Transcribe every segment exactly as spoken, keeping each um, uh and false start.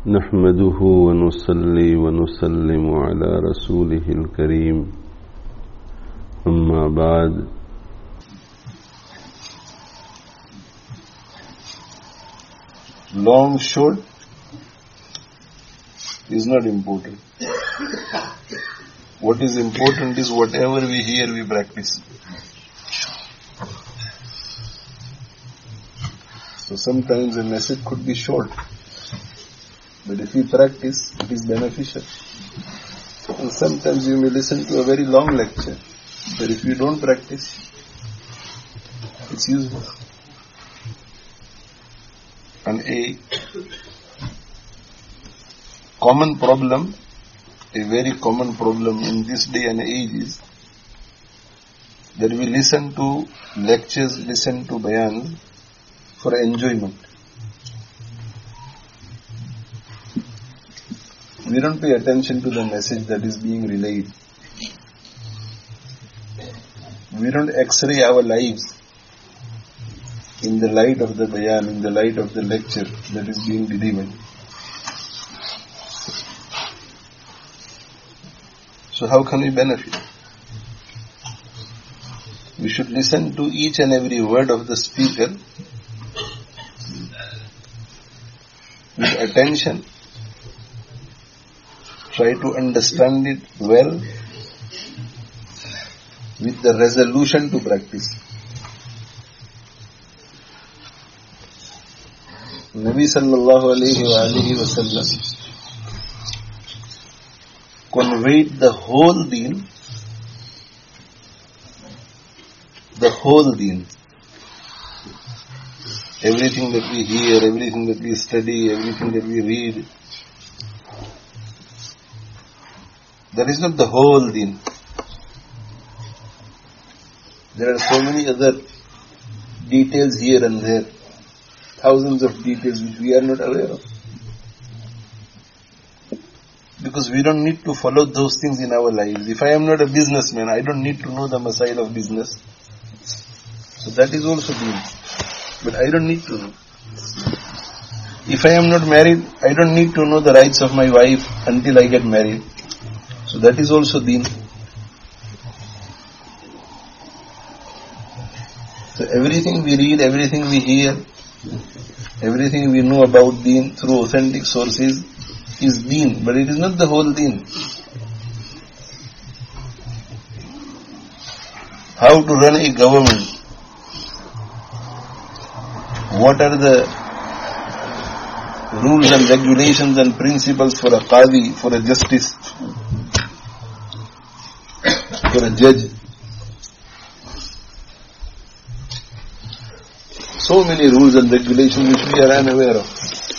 نحمده ونصلي ونسلم على رسوله الكريم أما بعد. Long, short is not important. What is important is whatever we hear, we practice. So sometimes a message could be short, but if you practice, it is beneficial. And sometimes you may listen to a very long lecture, but if you don't practice, it's useless. And a common problem, a very common problem in this day and age is that we listen to lectures, listen to bayan for enjoyment. We don't pay attention to the message that is being relayed. We don't x-ray our lives in the light of the bayan, in the light of the lecture that is being delivered. So how can we benefit? We should listen to each and every word of the speaker with attention. Try to understand it well with the resolution to practice. Nabi sallallahu alayhi wa alihi wa sallam conveyed the whole deen, the whole deen. Everything that we hear, everything that we study, everything that we read, that is not the whole deen. There are so many other details here and there, thousands of details which we are not aware of. Because we don't need to follow those things in our lives. If I am not a businessman, I don't need to know the masail of business. So that is also deen. But I don't need to know. If I am not married, I don't need to know the rights of my wife until I get married. So that is also deen. So everything we read, everything we hear, everything we know about deen through authentic sources is deen, but it is not the whole deen. How to run a government? What are the rules and regulations and principles for a qadi, for a justice, for a judge? So many rules and regulations which we are unaware of.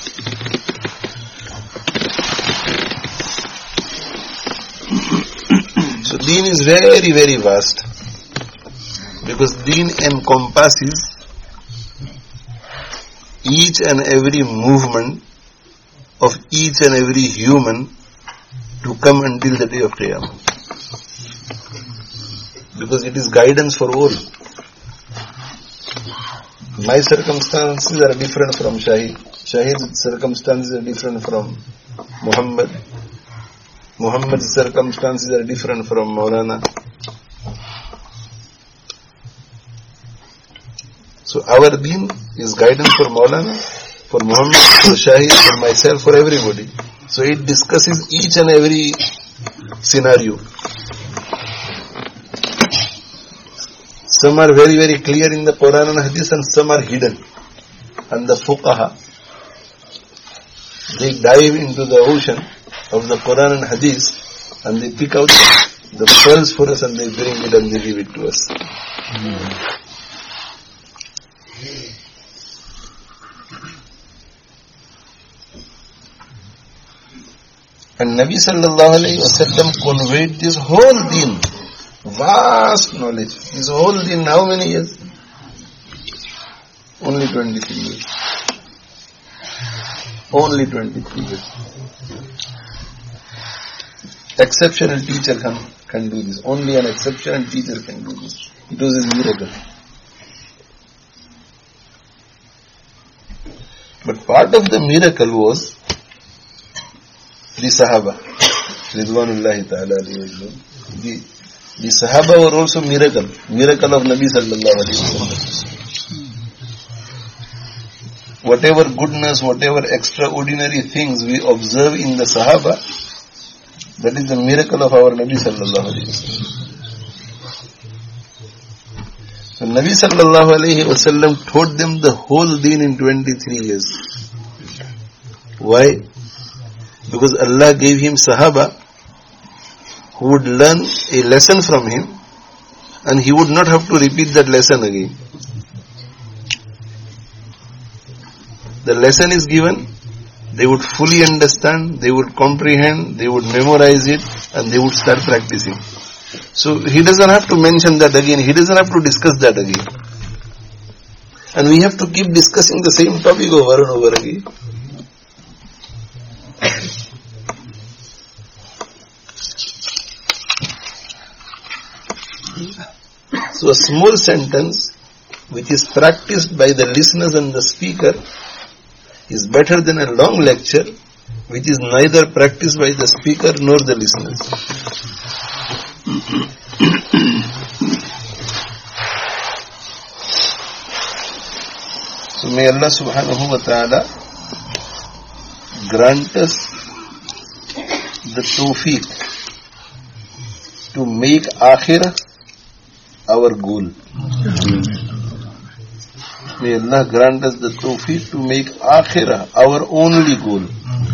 So deen is very, very vast, because deen encompasses each and every movement of each and every human to come until the day of Qiyamah. Because it is guidance for all. My circumstances are different from Shahid. Shahid's circumstances are different from Muhammad. Muhammad's circumstances are different from Maulana. So our deen is guidance for Maulana, for Muhammad, for Shahid, for myself, for everybody. So it discusses each and every scenario. Some are very, very clear in the Quran and Hadith, and some are hidden. And the fuqaha, they dive into the ocean of the Quran and Hadith, and they pick out the pearls for us, and they bring it and they give it to us. Mm. And Nabi sallallahu alayhi wa sallam conveyed this whole deen, vast knowledge. This whole deen, how many years? Only twenty-three years. Only twenty-three years. Exceptional teacher can, can do this. Only an exceptional teacher can do this. It was a miracle. But part of the miracle was the Sahaba, Ridwanullahi ta'ala alayhim. The, the Sahaba were also miracle, miracle of Nabi sallallahu alayhi wa sallam. Whatever goodness, whatever extraordinary things we observe in the Sahaba, that is the miracle of our Nabi sallallahu alayhi wa sallam. So Nabi sallallahu alayhi wa sallam taught them the whole deen in twenty-three years. Why? Because Allah gave him Sahaba who would learn a lesson from him and he would not have to repeat that lesson again. The lesson is given, they would fully understand, they would comprehend, they would memorize it and they would start practicing. So he doesn't have to mention that again, he doesn't have to discuss that again. And we have to keep discussing the same topic over and over again. So a small sentence which is practiced by the listeners and the speaker is better than a long lecture which is neither practiced by the speaker nor the listeners. So may Allah subhanahu wa ta'ala grant us the tawfiq to make akhirah our goal. May Allah grant us the tawfiq to make akhirah our only goal.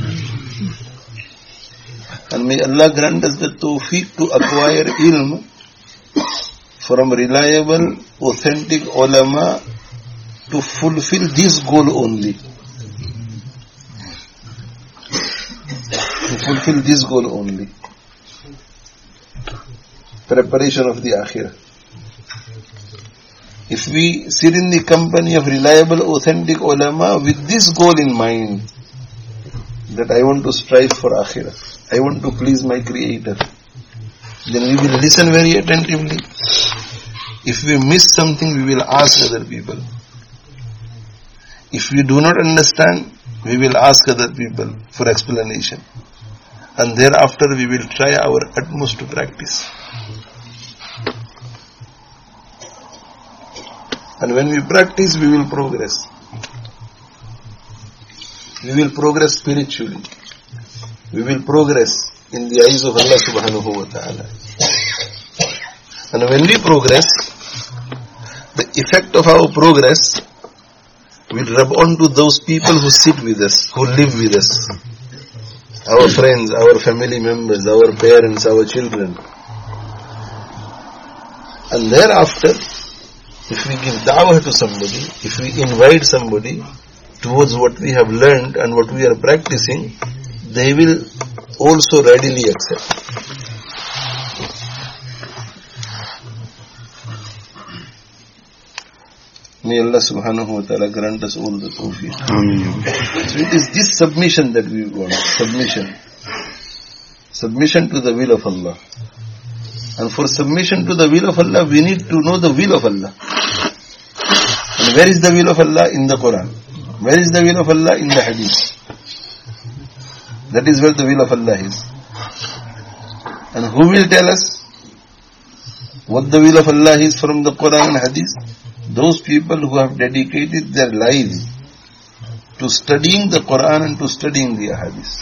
And may Allah grant us the tawfiq to acquire ilm from reliable, authentic ulama to fulfill this goal only. To fulfill this goal only. Preparation of the akhirah. If we sit in the company of reliable, authentic ulama with this goal in mind, that I want to strive for akhirah, I want to please my Creator, then we will listen very attentively. If we miss something, we will ask other people. If we do not understand, we will ask other people for explanation. And thereafter we will try our utmost to practice. And when we practice, we will progress. We will progress spiritually. We will progress in the eyes of Allah subhanahu wa ta'ala. And when we progress, the effect of our progress will rub on to those people who sit with us, who live with us. Our friends, our family members, our parents, our children. And thereafter, if we give da'wah to somebody, if we invite somebody towards what we have learned and what we are practicing, they will also readily accept. May Allah subhanahu wa ta'ala grant us all the tawfiq. So it is this submission that we want. Submission. Submission to the will of Allah. And for submission to the will of Allah, we need to know the will of Allah. And where is the will of Allah? In the Quran. Where is the will of Allah? In the Hadith. That is where the will of Allah is. And who will tell us what the will of Allah is from the Quran and Hadith? Those people who have dedicated their lives to studying the Quran and to studying the Hadith.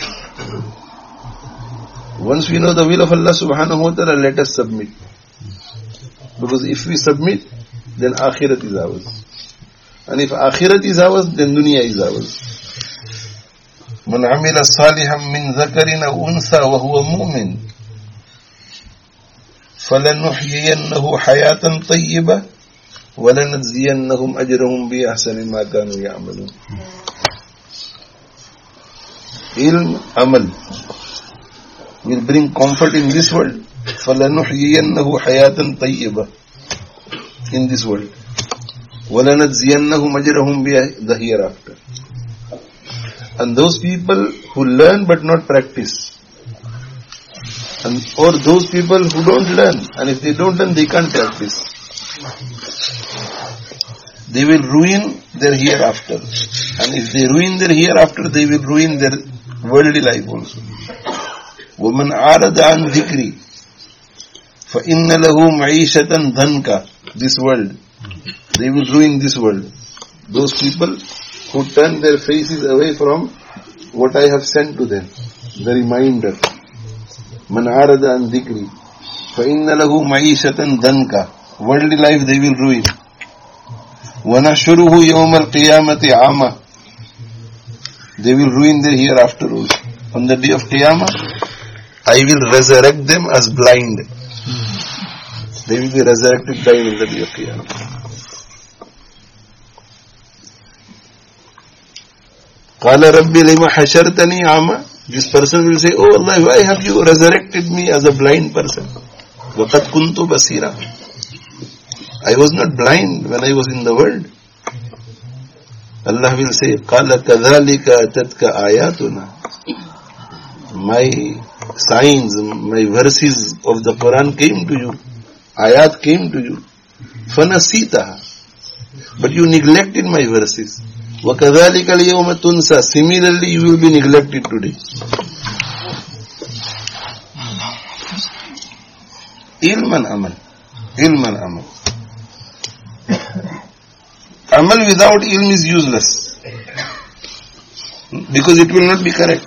Once we know the will of Allah subhanahu wa ta'ala, let us submit. Because if we submit, then akhirat is ours. And if akhirat is ours, then dunya is ours. Man amila salihan min dhakarin aw untha wa huwa mu'min falanuhyiyannahu hayatan tayyibah wa lanajziyannahum ajrahum bi ahsani ma kanu ya'malun. Ilm, amal will bring comfort in this world. فَلَنُحْيِيَنَّهُ حَيَاةً طَيِّبَةً in this world. وَلَنَجْزِيَنَّهُمْ أَجْرَهُمْ بِهِ the hereafter. And those people who learn but not practice, and or those people who don't learn, and if they don't learn, they can't practice, they will ruin their hereafter. And if they ruin their hereafter, they will ruin their worldly life also. وَمَنْ عَارَضَ عَنْ ذِكْرِي فَإِنَّ لَهُ مَعِيشَةً ضَنْكَ. This world, they will ruin this world. Those people who turn their faces away from what I have sent to them, the reminder. مَنْ عَارَضَ عَنْ ذِكْرِي فَإِنَّ لَهُ مَعِيشَةً ضَنْكَ. Worldly life they will ruin. وَنَحْشُرُهُ يَوْمَ الْقِيَامَةِ عَامًا. They will ruin their hereafter also. On the day of Qiyamah, I will resurrect them as blind. They will be resurrected blind in the day of Qiyamah. قَالَ رَبِّ لِمَ حَشَرْتَنِي عَامًا. This person will say, oh Allah, why have you resurrected me as a blind person? وَقَدْ كُنْتُ بَصِيرًا. I was not blind when I was in the world. Allah will say, قَالَ كَذَلِكَ أَتَتْكَ آيَاتُنَا. My signs, my verses of the Quran came to you. Ayat came to you. فَنَسِيتَهَا. But you neglected my verses. وَكَذَلِكَ الْيَوْمَ تُنْسَى. Similarly, you will be neglected today. Ilman amal. Ilman amal. Amal without ilm is useless. Because it will not be correct.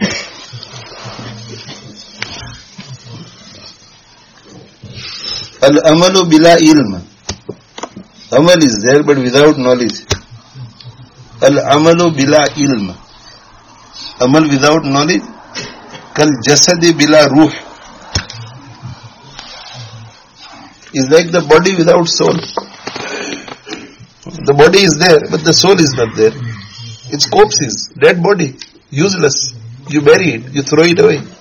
Al-amalu bila ilm. Amal is there but without knowledge. Al-amalu bila ilm. Amal without knowledge. Kal jasadi bila ruh. Is like the body without soul. The body is there, but the soul is not there. It's corpses, dead body, useless. You bury it, you throw it away.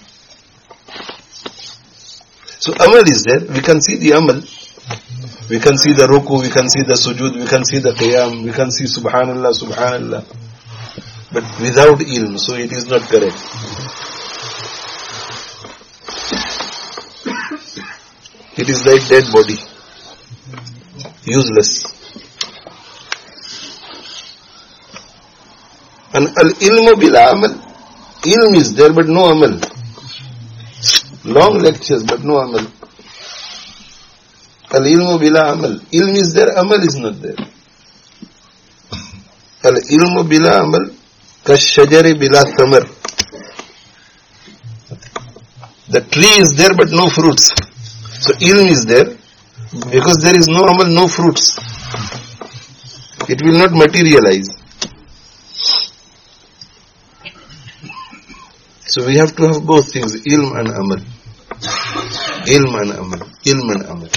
So amal is there. We can see the amal. We can see the ruku, we can see the sujud, we can see the qiyam, we can see subhanallah, subhanallah. But without ilm, so it is not correct. It is like dead body, useless. And al-ilmu bila amal. Ilm is there but no amal. Long lectures but no amal. Al-ilmu bila amal. Ilm is there, amal is not there. Al-ilmu bila amal. Kashajari bila thamar. The tree is there but no fruits. So ilm is there. Because there is no amal, no fruits. It will not materialize. So we have to have both things, ilm and amal. Ilm and amal. Ilm and amal.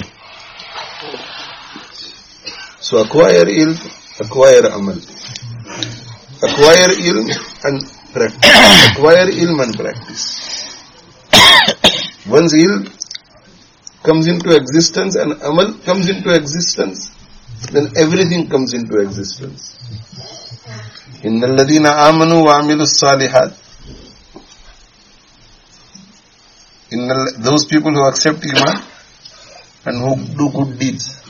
So acquire ilm, acquire amal. Acquire ilm and practice. Acquire ilm and practice. Once ilm comes into existence and amal comes into existence, then everything comes into existence. Inna alladhina amanu wa amilu salihat. In the, those people who accept Iman and who do good deeds.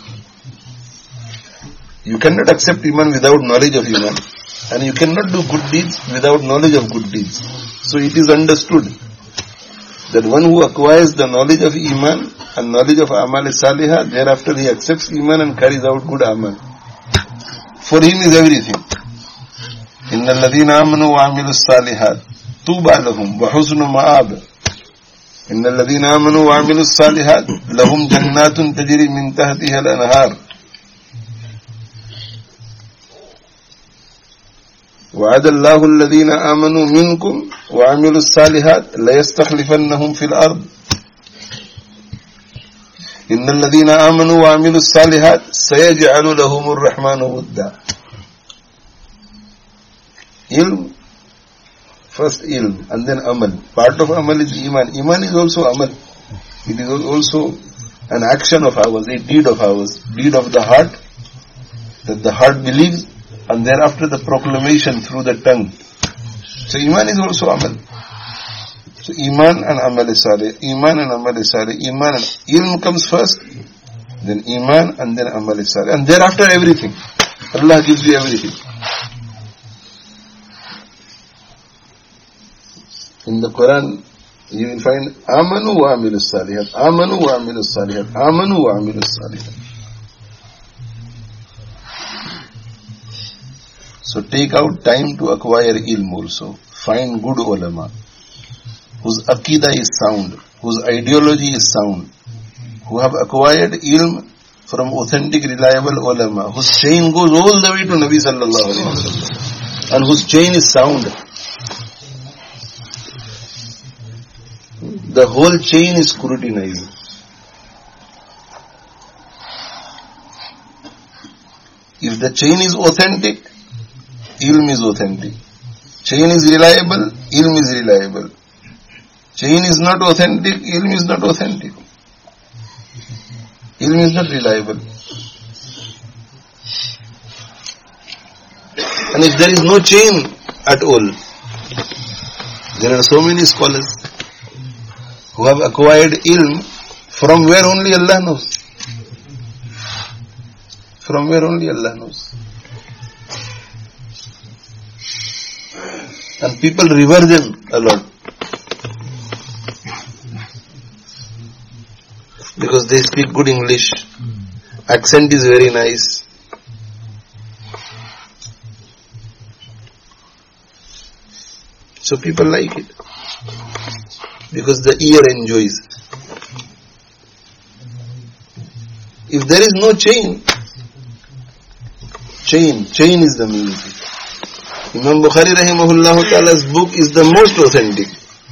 You cannot accept Iman without knowledge of Iman, and you cannot do good deeds without knowledge of good deeds. So it is understood that one who acquires the knowledge of Iman and knowledge of Amal Salihah, thereafter he accepts Iman and carries out good Amal. For him is everything. Inna alladhina amanu wa amilu salihat tuba lahum wa husnu ma'ab. إن الذين آمنوا وعملوا الصالحات لهم جنات تجري من تحتها الأنهار وعد الله الذين آمنوا منكم وعملوا الصالحات ليستخلفنهم في الأرض إن الذين آمنوا وعملوا الصالحات سيجعل لهم الرحمن ودا. Ilm, first ilm and then amal. Part of amal is iman. Iman is also amal. It is also an action of ours, a deed of ours, deed of the heart, that the heart believes, and thereafter the proclamation through the tongue. So iman is also amal. So iman and amal is salih, iman and amal is salih, iman and ilm comes first, then iman and then amal is salih, and thereafter everything. Allah gives you everything. In the Quran, You will find Amanu wa amilus salihat, Amanu wa amilus salihat, Amanu wa amilus salihat. So take out time to acquire ilm also. Find good ulama, whose aqidah is sound, whose ideology is sound, who have acquired ilm from authentic, reliable ulama, whose chain goes all the way to Nabi sallallahu alaihi wasallam, and whose chain is sound. The whole chain is scrutinized. If the chain is authentic, ilm is authentic. Chain is reliable, ilm is reliable. Chain is not authentic, ilm is not authentic. Ilm is not reliable. And if there is no chain at all, there are so many scholars who have acquired ilm from where only Allah knows. From where only Allah knows. And people revere them a lot, because they speak good English, accent is very nice. So people like it, because the ear enjoys. If there is no chain, chain, chain is the meaning. Imam Bukhari rahimahullah ta'ala's book is the most authentic.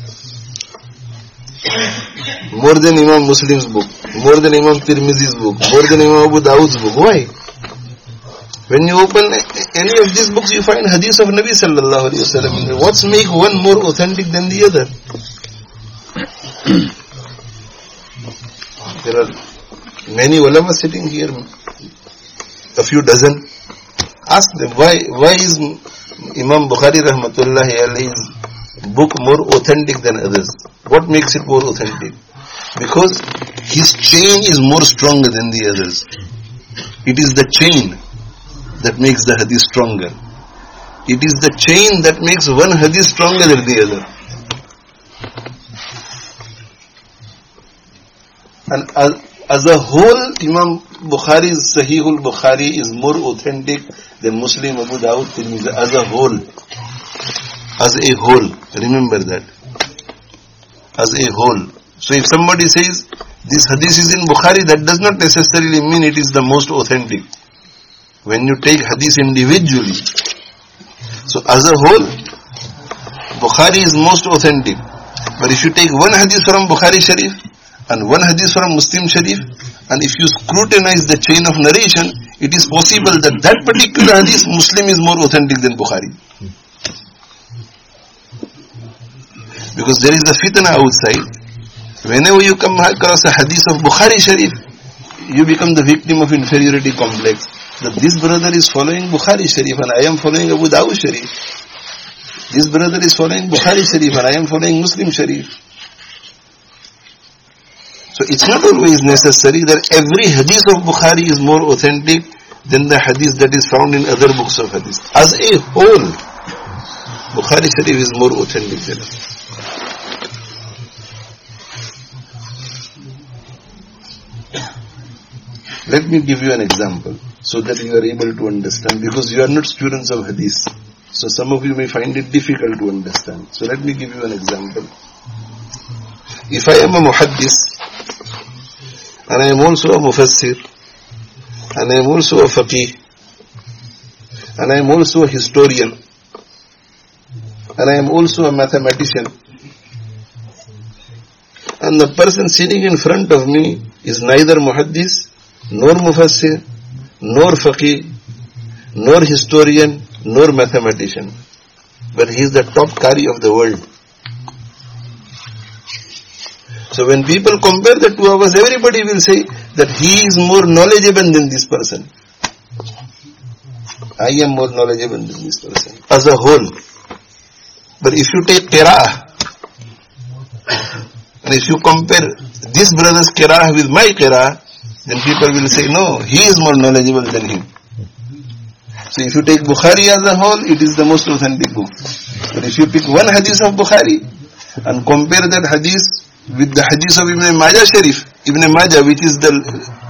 More than Imam Muslim's book, more than Imam Tirmidhi's book, more than Imam Abu Dawud's book. Why? When you open any of these books, you find hadith of Nabi sallallahu alayhi wa sallam. What's make one more authentic than the other? There are many ulama sitting here, a few dozen. Ask them, why, why is Imam Bukhari rahmatullahi alayhi's book more authentic than others? What makes it more authentic? Because his chain is more stronger than the others. It is the chain that makes the hadith stronger. It is the chain that makes one hadith stronger than the other. And as, as a whole, Imam Bukhari's Sahihul Bukhari is more authentic than Muslim, Abu Dawud, Tirmidhi, as a whole. As a whole. Remember that. As a whole. So if somebody says, this hadith is in Bukhari, that does not necessarily mean it is the most authentic. When you take hadith individually. So as a whole, Bukhari is most authentic. But if you take one hadith from Bukhari Sharif, and one hadith from Muslim Sharif, and if you scrutinize the chain of narration, it is possible that that particular hadith Muslim is more authentic than Bukhari. Because there is a fitna outside. Whenever you come across a hadith of Bukhari Sharif, you become the victim of inferiority complex. That this brother is following Bukhari Sharif and I am following Abu Dawud Sharif. This brother is following Bukhari Sharif and I am following Muslim Sharif. So it's not always necessary that every hadith of Bukhari is more authentic than the hadith that is found in other books of hadith. As a whole, Bukhari Sharif is more authentic than others. Let me give you an example so that you are able to understand, because you are not students of hadith. So some of you may find it difficult to understand. So let me give you an example. If I am a muhaddis, and I am also a mufassir, and I am also a faqih, and I am also a historian, and I am also a mathematician, and the person sitting in front of me is neither muhaddis, nor mufassir, nor faqih, nor historian, nor mathematician, but he is the top qari of the world. So when people compare the two of us, everybody will say that he is more knowledgeable than this person. I am more knowledgeable than this person, as a whole. But if you take qira'ah, and if you compare this brother's qira'ah with my qira'ah, then people will say, no, he is more knowledgeable than him. So if you take Bukhari as a whole, it is the most authentic book. But if you pick one hadith of Bukhari, and compare that hadith with the hadith of Ibn Majah Sharif, Ibn Majah, which is the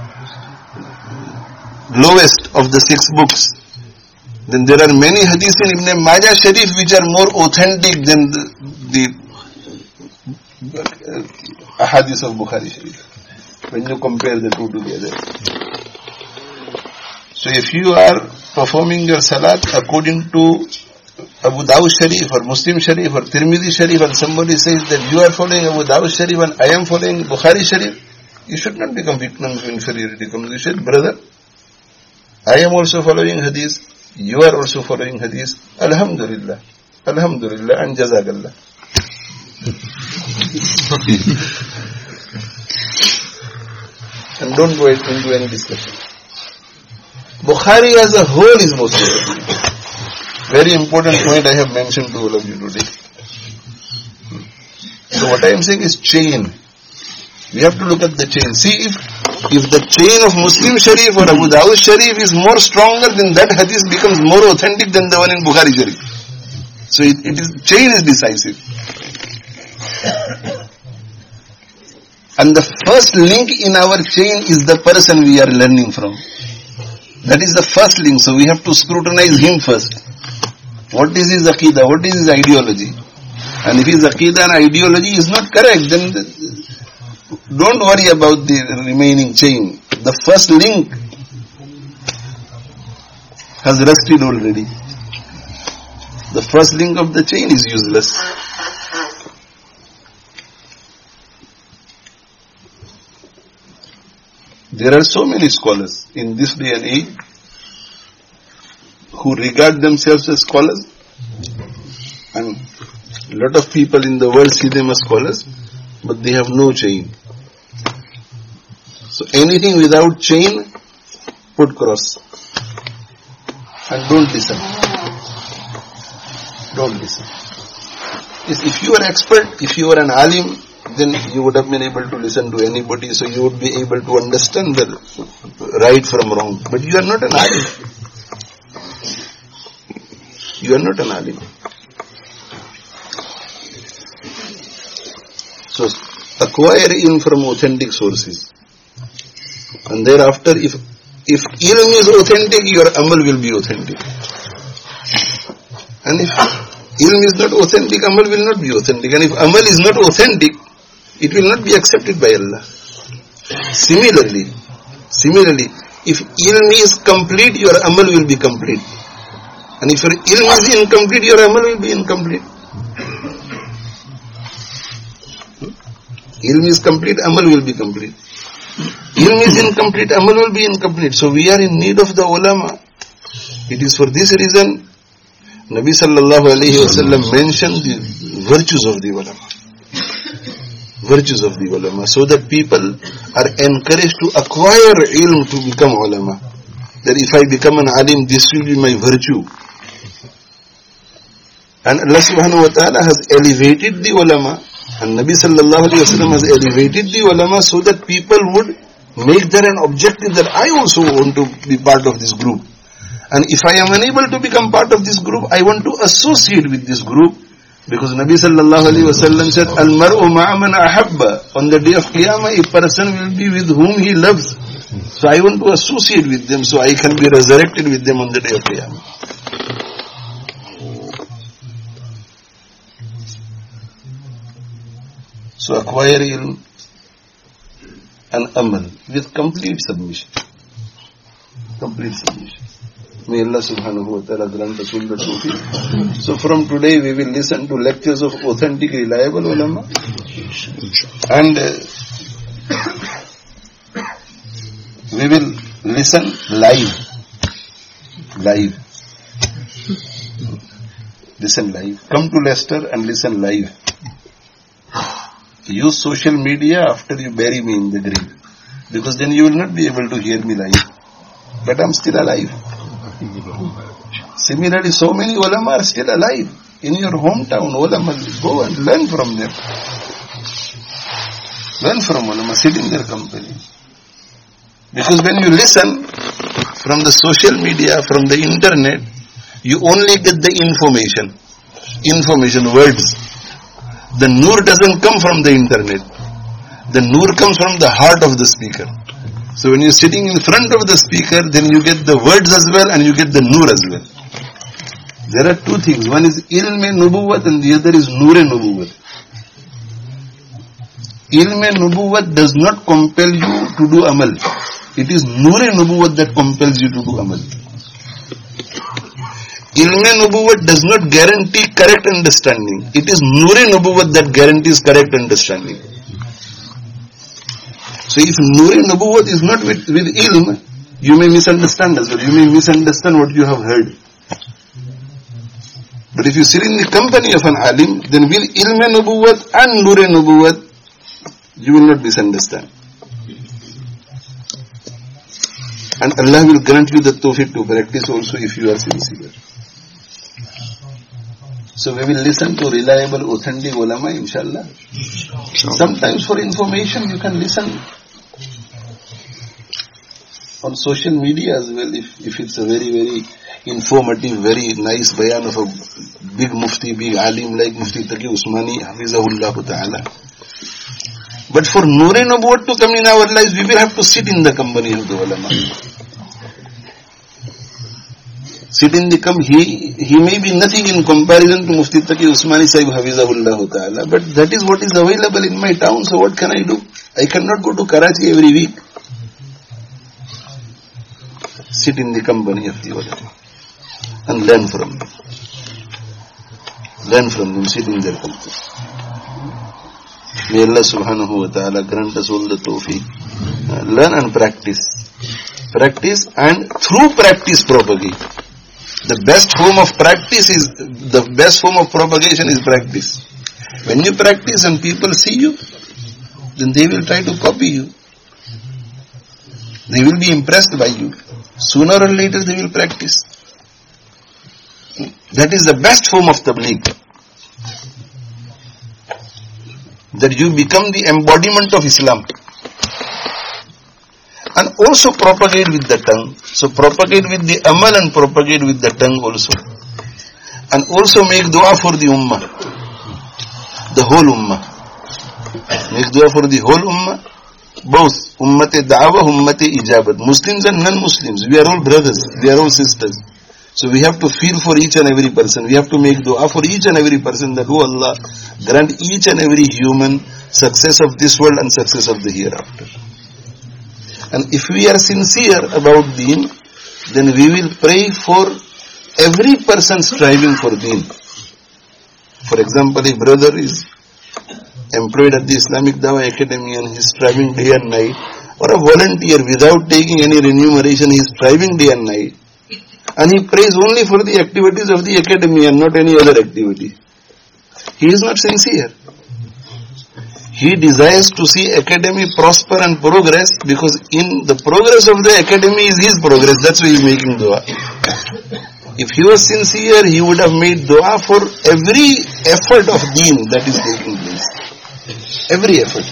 lowest of the six books, then there are many hadiths in Ibn Majah Sharif which are more authentic than the, the uh, hadith of Bukhari Sharif, when you compare the two together. So if you are performing your salat according to Abu Dawud Sharif or Muslim Sharif or Tirmidhi Sharif, and somebody says that you are following Abu Dawud Sharif and I am following Bukhari Sharif, you should not become victim of inferiority complex. You should, brother, I am also following hadith, you are also following hadith, Alhamdulillah, Alhamdulillah and Jazakallah. And don't go into any discussion. Bukhari as a whole is most important. Very important point I have mentioned to all of you today. So what I am saying is chain. We have to look at the chain. See, if if the chain of Muslim Sharif or Abu Dawud Sharif is more stronger, then that hadith becomes more authentic than the one in Bukhari Sharif. So it, it is chain is decisive. And the first link in our chain is the person we are learning from. That is the first link, so we have to scrutinize him first. What is his aqidah? What is his ideology? And if his aqidah and ideology is not correct, then don't worry about the remaining chain. The first link has rusted already. The first link of the chain is useless. There are so many scholars in this day and age who regard themselves as scholars, and a lot of people in the world see them as scholars, but they have no chain. So anything without chain, put cross. And don't listen. Don't listen. If you are expert, if you are an alim, then you would have been able to listen to anybody, so you would be able to understand the right from wrong. But you are not an alim. You are not an alim. So acquire ilm from authentic sources. And thereafter, if if ilm is authentic, your amal will be authentic. And if ilm is not authentic, amal will not be authentic. And if amal is not authentic, it will not be accepted by Allah. Similarly, similarly, if ilm is complete, your amal will be complete. And if your ilm is incomplete, your amal will be incomplete. Ilm is complete, amal will be complete. Ilm is incomplete, amal will be incomplete. So we are in need of the ulama. It is for this reason Nabi sallallahu alayhi wa sallam mentioned the virtues of the ulama. Virtues of the ulama, so that people are encouraged to acquire ilm to become ulama. That if I become an alim, this will be my virtue. And Allah subhanahu wa ta'ala has elevated the ulama, and Nabi sallallahu alayhi wa sallam has elevated the ulama so that people would make that an objective that I also want to be part of this group. And if I am unable to become part of this group, I want to associate with this group. Because Nabi sallallahu alayhi wa sallam said, Al-mar'u ma'aman ahabba. On the day of Qiyamah, a person will be with whom he loves. So I want to associate with them so I can be resurrected with them on the day of Qiyamah. So acquire ilm and amal with complete submission. Complete submission. May Allah subhanahu wa ta'ala grant us all the tawfiq. So from today we will listen to lectures of authentic, reliable ulama. And uh, we will listen live. Live. Listen live. Come to Leicester and listen live. Use social media after you bury me in the grave. Because then you will not be able to hear me live. But I am still alive. Similarly, so many ulama are still alive. In your hometown, ulama, go and learn from them. Learn from ulama, sit in their company. Because when you listen from the social media, from the internet, you only get the information. Information, words. The nur doesn't come from the internet. The nur comes from the heart of the speaker. So when you're sitting in front of the speaker, then you get the words as well and you get the nur as well. There are two things. One is ilm-e-nubuwwat and the other is nur-e-nubuwwat. Ilm-e-nubuwwat does not compel you to do amal. It is nur-e-nubuwwat that compels you to do amal. Ilm-e-nubuwwat does not guarantee correct understanding. It is nur-e-nubuwwat that guarantees correct understanding. So if nur-e-nubuwwat is not with, with ilm, you may misunderstand as well. You may misunderstand what you have heard. But if you sit in the company of an alim, then with ilm-e-nubuwwat and nur-e-nubuwwat, you will not misunderstand. And Allah will grant you the tawfiq to practice also if you are sincere. So we will listen to reliable, authentic ulama, inshallah. Sometimes for information you can listen on social media as well, if, if it's a very, very informative, very nice bayan of a big mufti, big alim like Mufti Taqi Usmani, Hafizahullah Ta'ala. But for nur-e-nubuwwat to come in our lives, we will have to sit in the company of the ulama. Sit in the company, he, he may be nothing in comparison to Mufti Taqi Usmani Sahib Hafizahullah Ta'ala, but that is what is available in my town, so what can I do? I cannot go to Karachi every week. Sit in the company of the ulama and learn from them. Learn from them, sit in their company. May Allah subhanahu wa ta'ala grant us all the tawfiq. Uh, learn and practice. Practice and through practice propagate. The best form of practice is, the best form of propagation is practice. When you practice and people see you, then they will try to copy you. They will be impressed by you. Sooner or later they will practice. That is the best form of tabligh. That you become the embodiment of Islam. And also propagate with the tongue. So propagate with the amal and propagate with the tongue also. And also make dua for the ummah. The whole ummah. Make dua for the whole ummah. Both ummate da'wah, ummate ijabat. Muslims and non-Muslims. We are all brothers. We are all sisters. So we have to feel for each and every person. We have to make dua for each and every person that, oh Allah, grant each and every human success of this world and success of the hereafter. And if we are sincere about deen, then we will pray for every person striving for deen. For example, a brother is employed at the Islamic Dawah Academy and he is striving day and night, or a volunteer without taking any remuneration, he is striving day and night. And he prays only for the activities of the academy and not any other activity. He is not sincere. He desires to see academy prosper and progress because in the progress of the academy is his progress. That's why he is making dua. If he was sincere, he would have made dua for every effort of deen that is taking place. Every effort.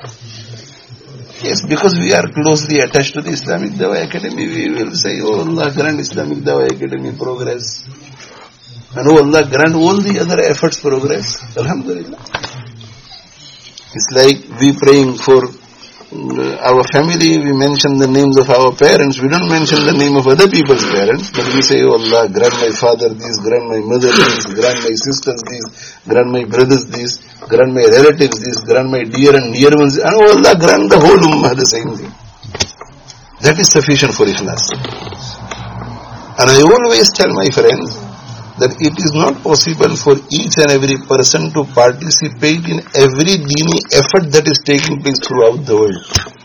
Yes, because we are closely attached to the Islamic Dawah Academy, we will say, oh Allah, grant Islamic Dawah Academy progress. And oh Allah, grant all the other efforts progress. Alhamdulillah. It's like we praying for our family, we mention the names of our parents, we don't mention the name of other people's parents, but we say, oh Allah, grant my father this, grant my mother this, grant my sisters this, grant my brothers this, grant my relatives this, grant my dear and near ones, and oh Allah, grant the whole ummah the same thing. That is sufficient for ikhlas. And I always tell my friends that it is not possible for each and every person to participate in every deeni effort that is taking place throughout the world.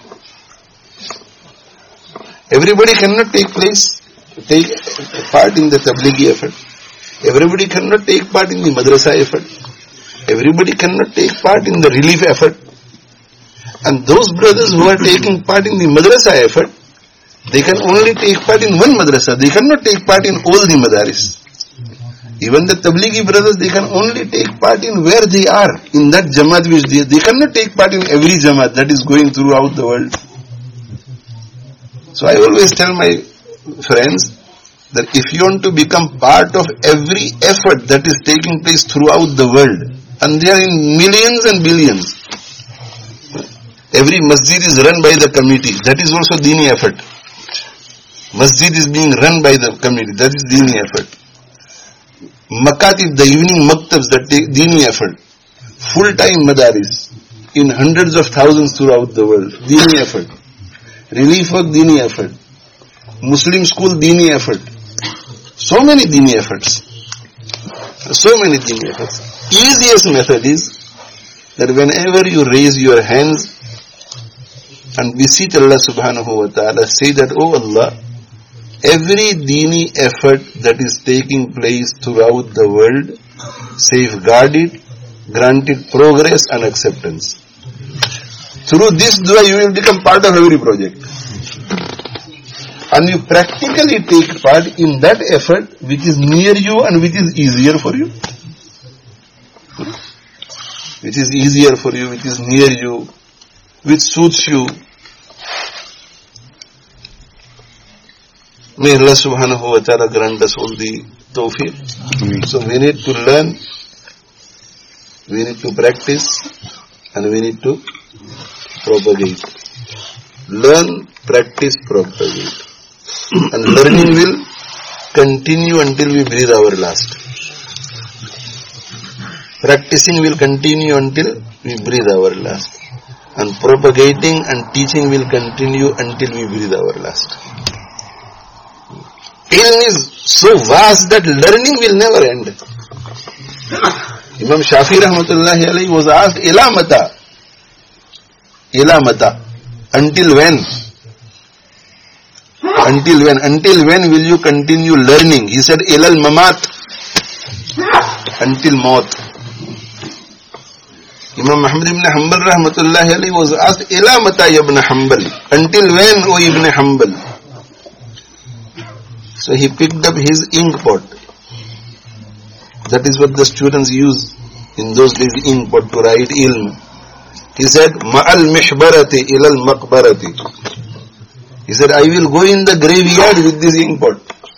Everybody cannot take place, take part in the tablighi effort. Everybody cannot take part in the madrasa effort. Everybody cannot take part in the relief effort. And those brothers who are taking part in the madrasa effort, they can only take part in one madrasa. They cannot take part in all the madaris. Even the tablighi brothers, they can only take part in where they are, in that jamaat which they, they cannot take part in every jamaat that is going throughout the world. So I always tell my friends that if you want to become part of every effort that is taking place throughout the world, And they are in millions and billions. Every masjid is run by the committee. That is also Dini effort. Masjid is being run by the committee. That is Dini effort. Makatib, the evening maktabs, that Dini effort. Full-time madaris in hundreds of thousands throughout the world. Dini effort. Relief work, Dini effort. Muslim school, Dini effort. So many Dini efforts. So many Dini efforts. Easiest method is that whenever you raise your hands and beseech Allah subhanahu wa ta'ala, say that, oh Allah, every Dini effort that is taking place throughout the world, safeguard it, grant it progress and acceptance. Through this dua, you will become part of every project. And you practically take part in that effort which is near you and which is easier for you. Which is easier for you, which is near you, which suits you. May Allah subhanahu wa ta'ala grant us all the tawfiq. So we need to learn, we need to practice, and we need to propagate. Learn, practice, propagate. And learning will continue until we breathe our last. Practicing will continue until we breathe our last. And propagating and teaching will continue until we breathe our last. Ilm is so vast that learning will never end. Imam Shafi rahmatullahi alayhi was asked, Ila mata? Ila mata? Until when? Until when? Until when will you continue learning? He said, Ilal mamat. Until maut. Imam Muhammad ibn Hanbal rahmatullahi alayhi was asked, Ila mata ibn Hanbal? Until when, O Ibn Hanbal? So he picked up his ink pot. That is what the students use in those days, ink pot to write ilm. He said, Ma'al mihbarati ilal maqbarati. He said, I will go in the graveyard with this ink pot.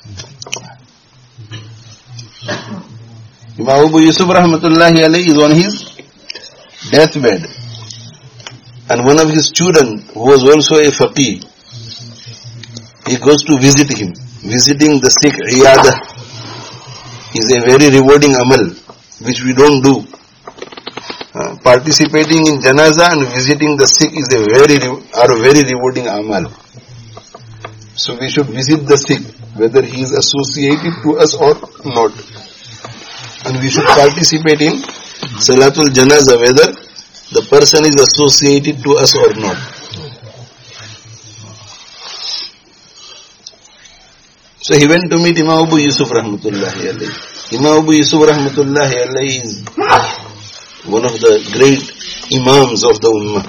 Imam Abu Yusuf rahmatullahi alayhi is on his deathbed. And one of his students, who was also a faqih, he goes to visit him. Visiting the sick, iyadah, is a very rewarding amal, which we don't do. Uh, participating in janaza and visiting the sick is a very, are a very rewarding amal. So we should visit the sick, whether he is associated to us or not. And we should participate in Salatul Janaza, whether the person is associated to us or not. So he went to meet Imam Abu Yusuf rahmatullahi alayhi. Imam Abu Yusuf rahmatullahi alayhi is one of the great imams of the ummah.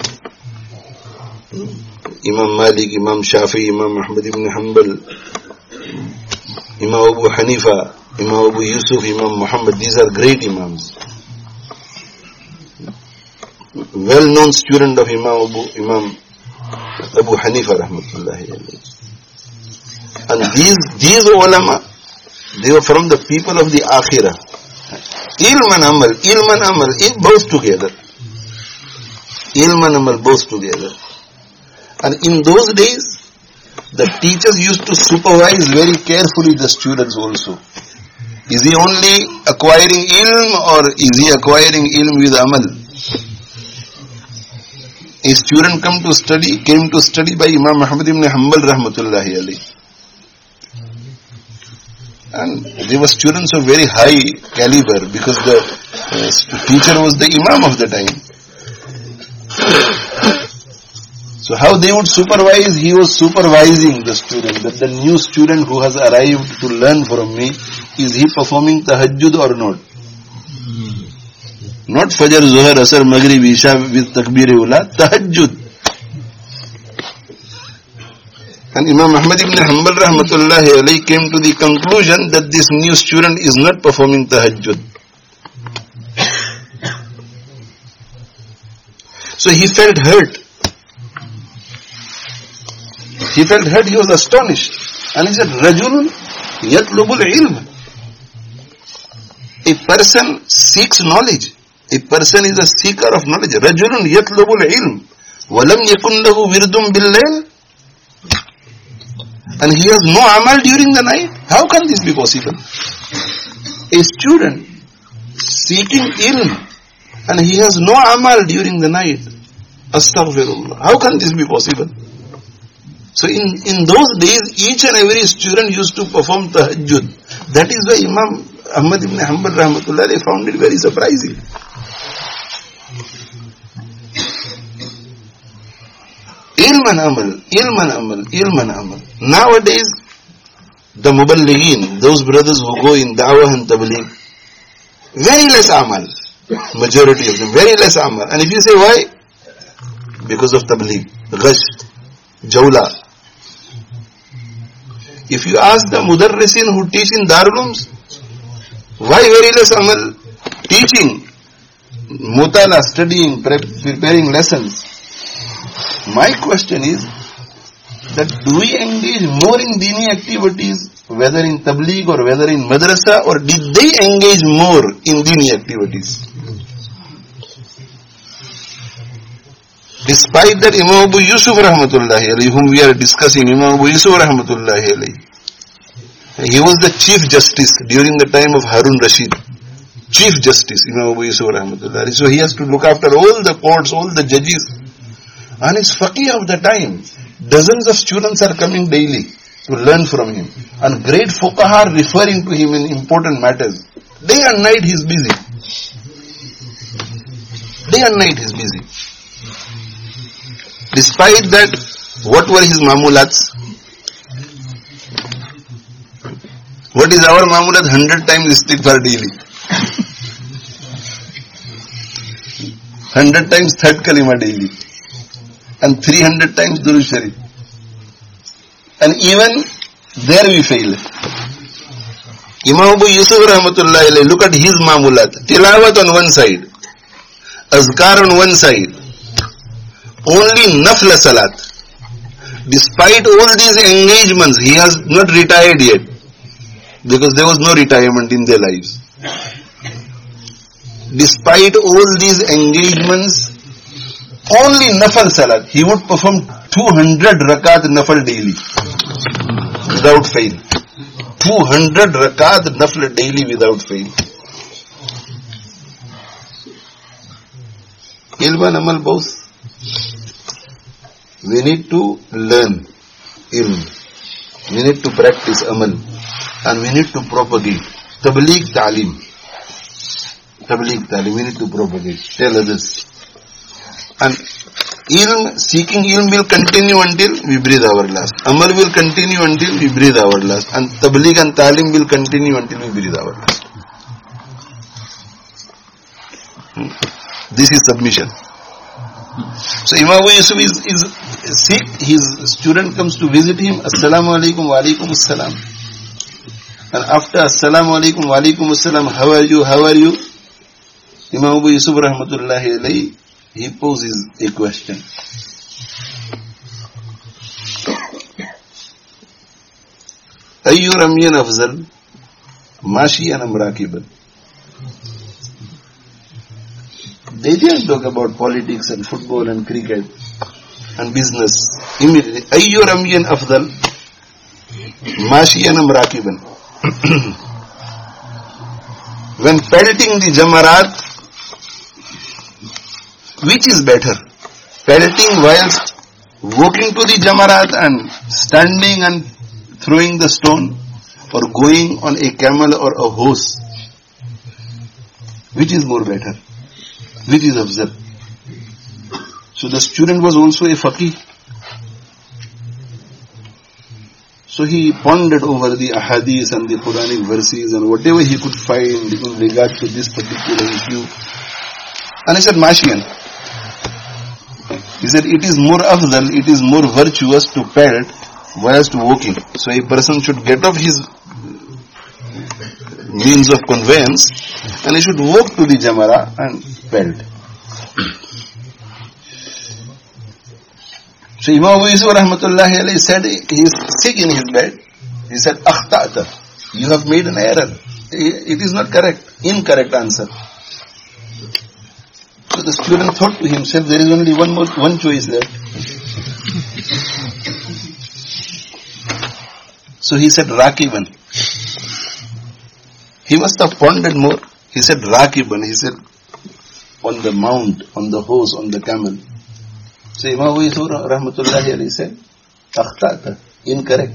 Imam Malik, Imam Shafi, Imam Muhammad ibn Hanbal, Imam Abu Hanifa, Imam Abu Yusuf, Imam Muhammad, these are great imams. Well-known student of Imam Abu, Imam Abu Hanifa rahmatullahi alayhi. And these, these ulama, they were from the people of the akhirah. Ilm and amal, ilm and amal, it both together. Ilm and amal both together. And in those days, the teachers used to supervise very carefully the students also. Is he only acquiring ilm or is he acquiring ilm with amal? A student come to study, came to study by Imam Muhammad ibn Hanbal rahmatullahi alayhi. And they were students of very high caliber because the uh, teacher was the imam of the time. So how they would supervise, he was supervising the student, that the new student who has arrived to learn from me, is he performing tahajjud or not? Not Fajr, Zuhar, Asr, Maghrib, Isha with Takbir-e-Ula, tahajjud. And Imam Muhammad ibn Hanbal rahmatullahi alayhi came to the conclusion that this new student is not performing tahajjud. So he felt hurt. He felt hurt, he was astonished. And he said, Rajulun yatlubul ilm. A person seeks knowledge. A person is a seeker of knowledge. رَجُلٌ يَطْلُبُ الْعِلْمِ وَلَمْ يَكُنْ لَهُ وِرْدٌ بِاللَّيْلِ. And he has no amal during the night. How can this be possible? A student seeking ilm and he has no amal during the night. Astaghfirullah. How can this be possible? So in, in those days, each and every student used to perform tahajjud. That is why Imam Ahmad ibn Hanbal rahmatullah found it very surprising. Ilman amal, ilman amal, ilman amal. Nowadays, the muballighin, those brothers who go in da'wah and tabligh, very less amal. Majority of them, very less amal. And if you say why? Because of tabligh, ghasht, jawla. If you ask the mudarrisin who teach in darulums, why very less amal? Teaching, mutala, studying, preparing lessons. My question is that do we engage more in dini activities, whether in tabligh or whether in madrasa, or did they engage more in dini activities? Despite that, Imam Abu Yusuf rahmatullahi alayhi, whom we are discussing, Imam Abu Yusuf rahmatullahi alayhi, he was the Chief Justice during the time of Harun Rashid. Chief Justice, Imam Abu Yusuf rahmatullahi alayhi. So he has to look after all the courts, all the judges. And it's faqih of the time. Dozens of students are coming daily to learn from him. And great fuqaha are referring to him in important matters. Day and night he is busy. Day and night he is busy. Despite that, what were his mamulats? What is our mamulat? Hundred times istighfar daily. Hundred times third kalima daily. And three hundred times Durud Sharif. And even there we fail. Imam Abu Yusuf rahmatullahi alayhi, look at his mamulat. Tilawat on one side. Azkar on one side. Only nafla salat. Despite all these engagements, he has not retired yet. Because there was no retirement in their lives. Despite all these engagements, only nafal salat. He would perform two hundred rakat nafal daily. Without fail. two hundred rakat nafal daily without fail. Ilm and amal both. We need to learn ilm. We need to practice amal. And we need to propagate. Tabligh ta'lim. Tabligh ta'lim. We need to propagate. Tell others. And ilm, seeking ilm will continue until we breathe our last. Amal will continue until we breathe our last. And tabligh and ta'lim will continue until we breathe our last. Hmm? This is submission. So Imam Abu Yusuf is, is sick. His student comes to visit him. Assalamu alaikum wa alaikum assalam. And after assalamu alaikum wa alaikum assalam, how are you, how are you? Imam Abu Yusuf rahmatullahi alayhi, he poses a question. Ayyu ramyan afzal, mashiyan am rakiban. They didn't talk about politics and football and cricket and business. Immediately, Ayyu ramyan afzal, mashiyan am rakiban. When pelting the jamarat, which is better? Pelting whilst walking to the jamarat and standing and throwing the stone, or going on a camel or a horse? Which is more better? Which is afzal? So the student was also a faqih. So he pondered over the ahadith and the Quranic verses and whatever he could find in regard to this particular issue. And he said, Mashiyan. He said, it is more afdal, it is more virtuous to pelt whilst walking. So a person should get off his means of conveyance and he should walk to the jamara and pelt. So Imam Abu Yusuf rahmatullahi alayhi said, he is sick in his bed. He said, akhta'ta, you have made an error. It is not correct, incorrect answer. the student thought to himself, there is only one more, one choice left. So he said, Rakiban. He must have pondered more. He said, Rakiban. He said, on the mount, on the horse, on the camel. So Imam Abu Yusuf rahmatullahi alayhi said, Akhtata, incorrect.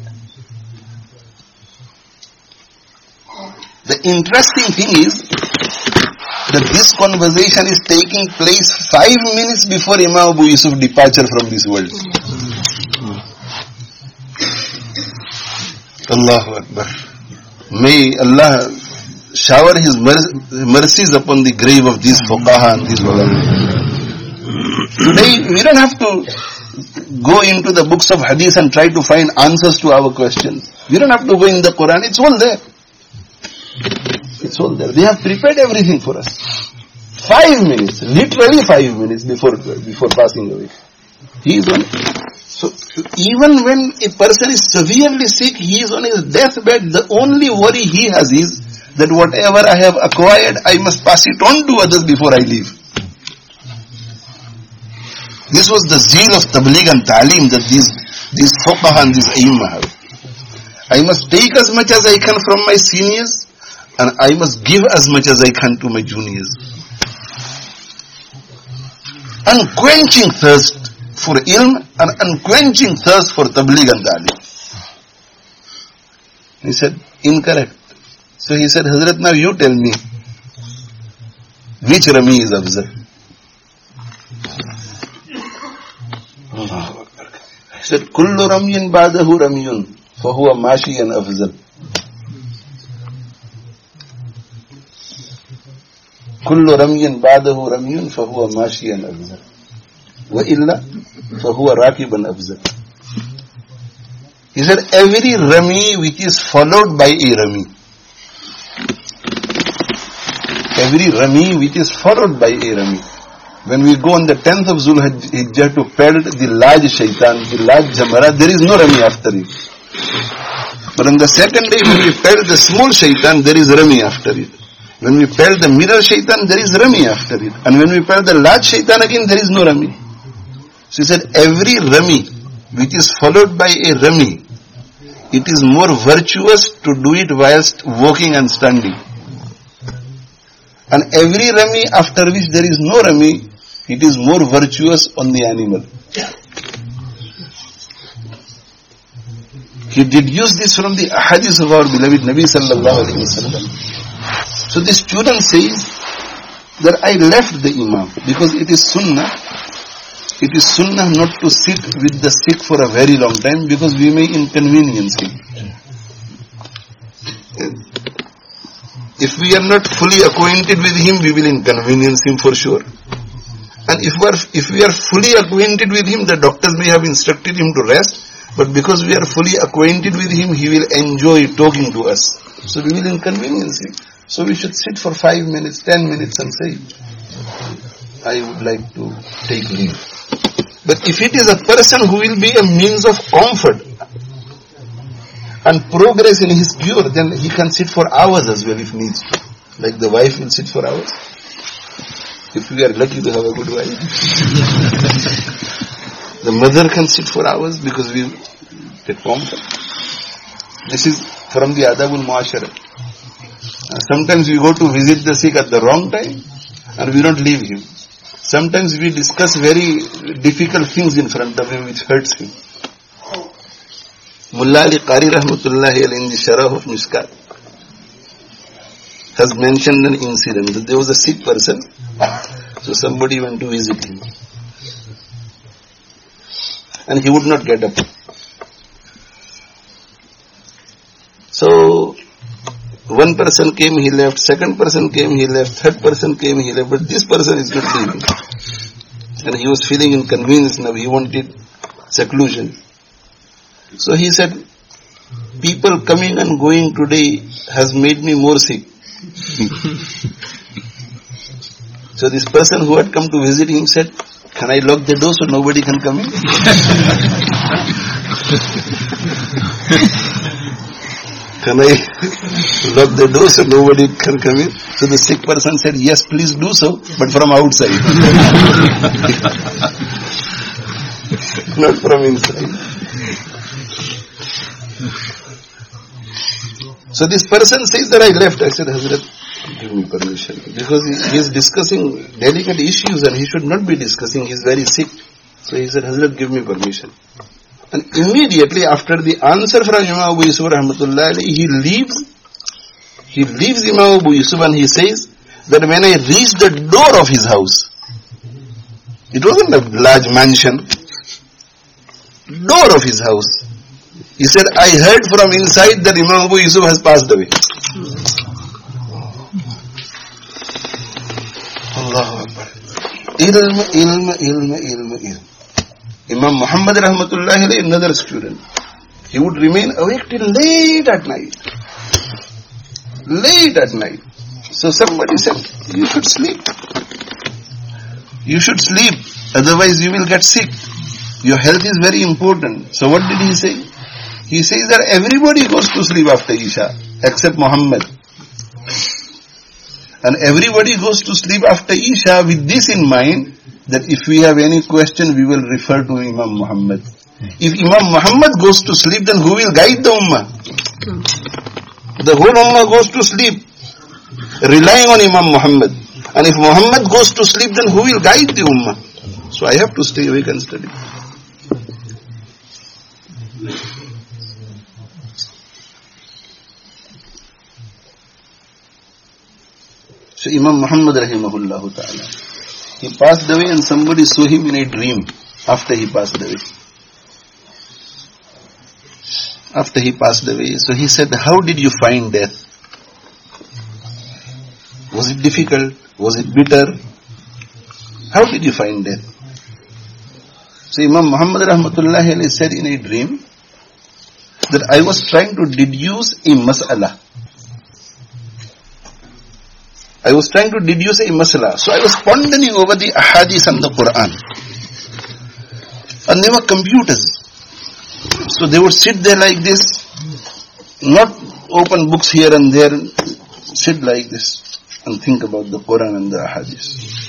The interesting thing is that this conversation is taking place five minutes before Imam Abu Yusuf's departure from this world. Allahu Akbar. May Allah shower His mercies upon the grave of these fuqaha and these ulama. Today we don't have to go into the books of hadith and try to find answers to our questions. We don't have to go in the Quran, it's all there. It's all there. They have prepared everything for us. Five minutes, literally five minutes before before passing away. He is on. So even when a person is severely sick, he is on his deathbed. The only worry he has is that whatever I have acquired, I must pass it on to others before I leave. This was the zeal of tabligh and ta'lim that these these fuqaha and these a'immah have. I must take as much as I can from my seniors, and I must give as much as I can to my juniors. Unquenching thirst for ilm and unquenching thirst for tabligh and ta'lim. He said, incorrect. So he said, Hazrat, now you tell me, which Rami is afzal? He said, Kullu Ramyin ba'dahu Ramyun, fahuwa mashiyan afzal. Kullu Ramyin ba'dahu Ramyun, fahuwa mashiyan afzal. Wa illa, fahuwa rakiban afzal. He said, every Rami which is followed by a Rami, every Rami which is followed by a Rami. When we go on the tenth of Zulhijjah to pelt the large shaitan, the large jamara, there is no Rami after it. But on the second day when we pelt the small shaitan, there is Rami after it. When we pelt the mirror shaitan, there is Rami after it. And when we pelt the large shaitan again, there is no Rami. So he said, every Rami which is followed by a Rami, it is more virtuous to do it whilst walking and standing. And every Rami after which there is no Rami, it is more virtuous on the animal. He deduced this from the ahadith of our beloved Nabi sallallahu alayhi wa sallam. So the student says that I left the Imam because it is sunnah. It is sunnah not to sit with the sick for a very long time because we may inconvenience him. If we are not fully acquainted with him, we will inconvenience him for sure. And if we are, if we are fully acquainted with him, the doctors may have instructed him to rest, but because we are fully acquainted with him, he will enjoy talking to us. So we will inconvenience him. So we should sit for five minutes, ten minutes and say, I would like to take leave. But if it is a person who will be a means of comfort and progress in his cure, then he can sit for hours as well if needs to. Like the wife will sit for hours. If we are lucky to have a good wife. The mother can sit for hours because we get comfort. This is from the Adabul Muashara. Sometimes we go to visit the sick at the wrong time and we don't leave him. Sometimes we discuss very difficult things in front of him which hurts him. Mullah Ali Qari rahmatullahi alayhi in the Sharah of Mishkat has mentioned an incident that there was a sick person, so somebody went to visit him and he would not get up. So one person came, he left, second person came, he left, third person came, he left, but this person is not leaving. And he was feeling inconvenienced now, he wanted seclusion. So he said, people coming and going today has made me more sick. So this person who had come to visit him said, can I lock the door so nobody can come in? Can I lock the door so nobody can come in? So the sick person said, yes, please do so, but from outside. Not from inside. So this person says that I left. I said, Hazrat, give me permission. Because he is discussing delicate issues and he should not be discussing. He is very sick. So he said, Hazrat, give me permission. And immediately after the answer from Imam Abu Yusuf rahmatullah alayhi, he leaves, he leaves Imam Abu Yusuf and he says that when I reached the door of his house, it wasn't a large mansion, door of his house, he said, I heard from inside that Imam Abu Yusuf has passed away. Allahu Akbar. Ilm, ilm, ilm, ilm, ilm. Imam Muhammad rahmatullahi alayhi, another student, he would remain awake till late at night. Late at night. So somebody said, you should sleep. You should sleep, otherwise you will get sick. Your health is very important. So what did he say? He says that everybody goes to sleep after Isha, except Muhammad. And everybody goes to sleep after Isha with this in mind, that if we have any question, we will refer to Imam Muhammad. If Imam Muhammad goes to sleep, then who will guide the Ummah? The whole Ummah goes to sleep, relying on Imam Muhammad. And if Muhammad goes to sleep, then who will guide the Ummah? So I have to stay awake and study. So Imam Muhammad rahimahullah ta'ala, he passed away and somebody saw him in a dream after he passed away. After he passed away. So he said, how did you find death? Was it difficult? Was it bitter? How did you find death? So Imam Muhammad rahmatullahi alayhi said in a dream that I was trying to deduce a mas'ala. I was trying to deduce a masala. So I was pondering over the ahadith and the Quran. And they were computers. So they would sit there like this, not open books here and there, sit like this and think about the Quran and the ahadith.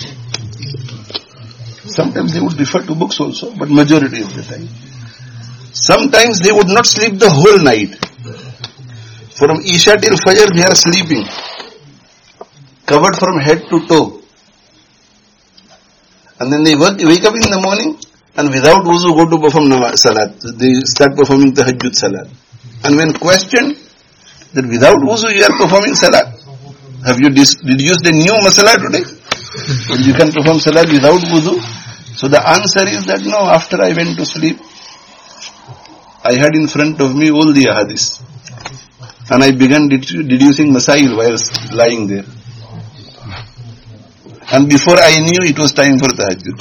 Sometimes they would refer to books also, but majority of the time. Sometimes they would not sleep the whole night. From Isha till Fajr they are sleeping, covered from head to toe. And then they wake up in the morning and without wuzu go to perform namaz, salat. They start performing tahajjud salat. And when questioned that without wuzu you are performing salat, have you deduced a new masala today? Well, you can perform salat without wuzu. So the answer is that no, after I went to sleep, I had in front of me all the ahadith. And I began deducing masail while lying there. And before I knew, it was time for tahajjud.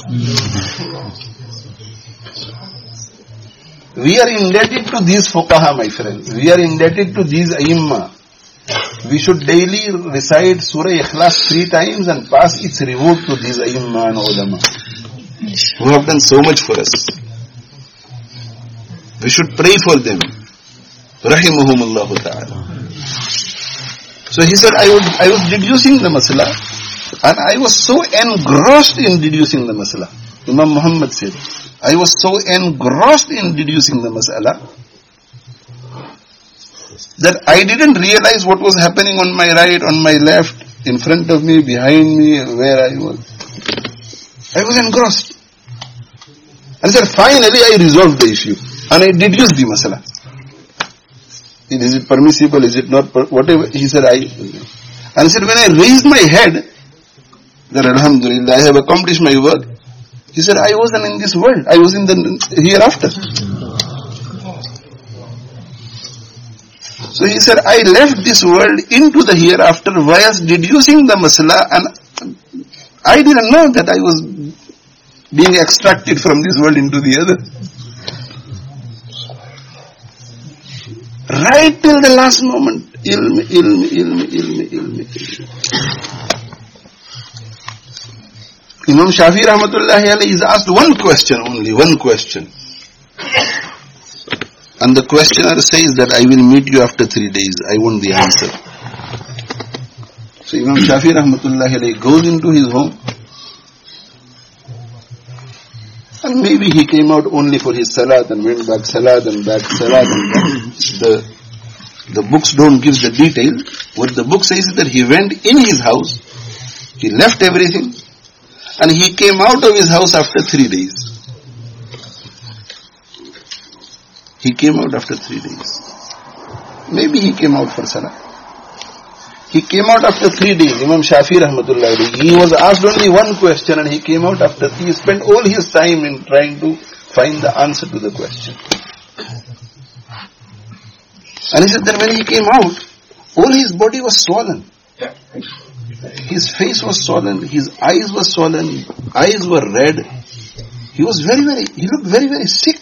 We are indebted to these fuqaha, my friends. We are indebted to these aimma. We should daily recite Surah Ikhlas three times and pass its reward to these aimma and ulama who have done so much for us. We should pray for them. Rahimahumullahu ta'ala. So he said, I was, I was deducing the masala. And I was so engrossed in deducing the masala. Imam Muhammad said, I was so engrossed in deducing the masala that I didn't realize what was happening on my right, on my left, in front of me, behind me, where I was. I was engrossed. And said, finally I resolved the issue. And I deduced the masala. Is it permissible? Is it not? Per- whatever. He said, I. And he said, when I raised my head, that Alhamdulillah, I have accomplished my work. He said, I wasn't in this world. I was in the hereafter. So he said, I left this world into the hereafter whilst deducing the masala, and I didn't know that I was being extracted from this world into the other. Right till the last moment. Ilm, ilm, ilm, ilm, ilm, ilm. Imam Shafi rahmatullahi alayhi is asked one question only, one question. And the questioner says that I will meet you after three days. I want the answer. So Imam Shafi rahmatullahi alayhi goes into his home. And maybe he came out only for his salat and went back salat and back salat and back. The, the books don't give the detail. What the book says is that he went in his house, he left everything, and he came out of his house after three days. He came out after three days. Maybe he came out for salah. He came out after three days. Imam Shafi rahmatullahi alayhi, he was asked only one question and he came out after, he spent all his time in trying to find the answer to the question. And he said that when he came out, all his body was swollen. His face was swollen, his eyes were swollen, eyes were red. He was very, very, he looked very, very sick.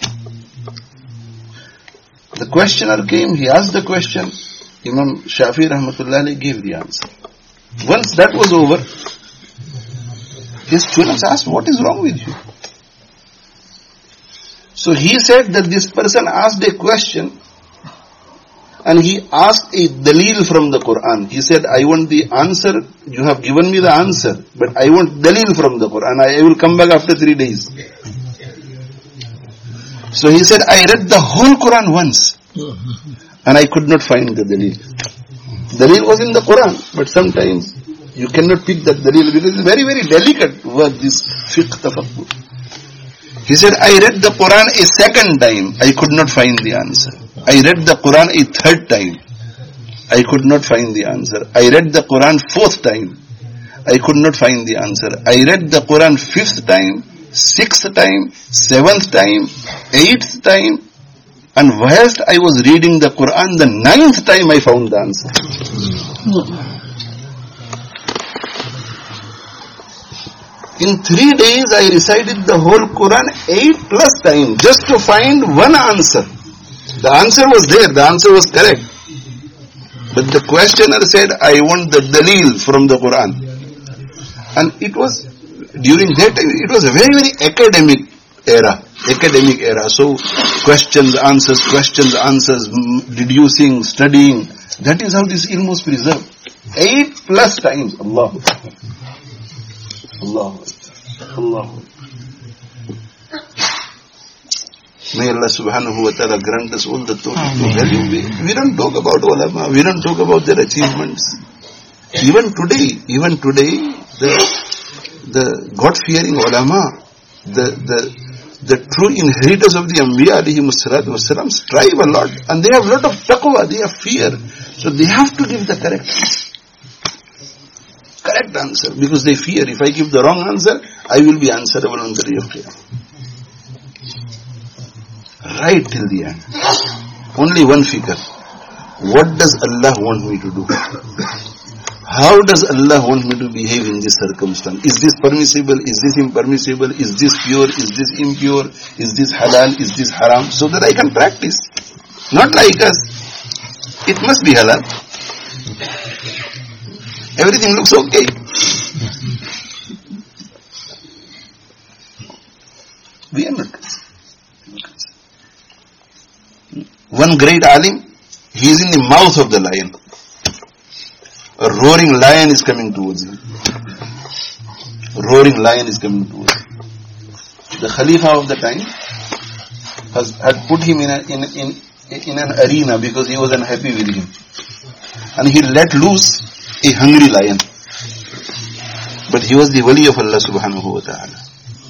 The questioner came, he asked the question, Imam Shafi rahmatullahi gave the answer. Once that was over, his students asked, what is wrong with you? So he said that this person asked a question and he asked a dalil from the Quran. He said, I want the answer, you have given me the answer, but I want dalil from the Quran. I will come back after three days. So he said, I read the whole Quran once and I could not find the dalil. Dalil was in the Quran, but sometimes you cannot pick that dalil because it's very, very delicate word, this fiqh tafakkur. He said, I read the Quran a second time, I could not find the answer. I read the Quran a third time, I could not find the answer. I read the Quran fourth time, I could not find the answer. I read the Quran fifth time, sixth time, seventh time, eighth time, and whilst I was reading the Quran, the ninth time I found the answer. In three days I recited the whole Quran eight plus times just to find one answer. The answer was there, the answer was correct. But the questioner said, I want the dalil from the Quran. And it was, during that time, it was a very, very academic era. Academic era. So, questions, answers, questions, answers, deducing, studying. That is how this ilm was preserved. Eight plus times. Allah. Allah. Allah. May Allah subhanahu wa ta'ala grant us all the tawfiq to value. We, we don't talk about ulama, we don't talk about their achievements. Even today, even today, the, the God-fearing ulama, the, the, the true inheritors of the Anbiya alayhimus salatu wassalam strive a lot and they have a lot of taqwa, they have fear. So they have to give the correct answer. Correct answer because they fear if I give the wrong answer, I will be answerable on the day of Qiyamah. Right till the end. Only one figure. What does Allah want me to do? How does Allah want me to behave in this circumstance? Is this permissible? Is this impermissible? Is this pure? Is this impure? Is this halal? Is this haram? So that I can practice. Not like us. It must be halal. Everything looks okay. We are not. One great alim, he is in the mouth of the lion. A roaring lion is coming towards him. A roaring lion is coming towards him. The Khalifa of the time has had put him in, a, in, in, in an arena because he was unhappy with him. And he let loose a hungry lion. But he was the wali of Allah subhanahu wa ta'ala.